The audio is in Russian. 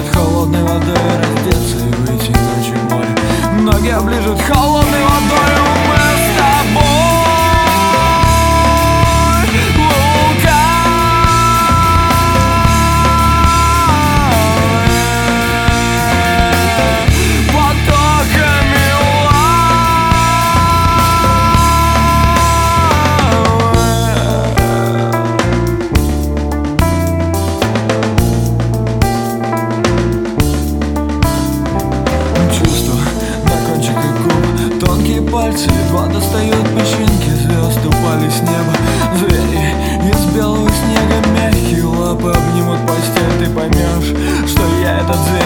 оближет холодной водой, раздеться и выйти ночью в море. Ноги оближут холодной водой, мы с тобой. Пальцы едва достают песчинки звезд, упали с неба звери из белого снега. Мягкие лапы обнимут постель, ты поймешь, что я этот зверь.